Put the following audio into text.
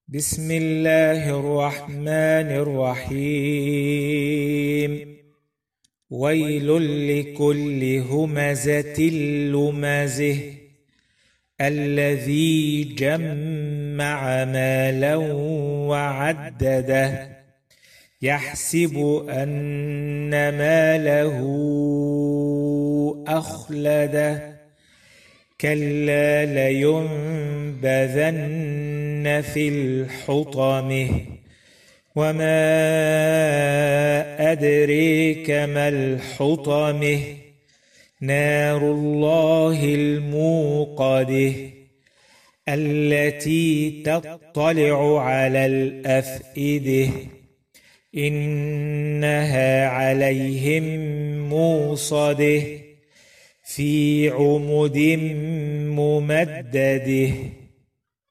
بسم الله الرحمن الرحيم. ويل لكل همزة لمزه الذي جمع مالا وعدده يحسب أن ماله أخلده كلا لينبذن في الحطمة وما أدريك ما الحطمة نار الله الموقدة التي تطلع على الأفئدة إنها عليهم موصدة في عمد ممدده.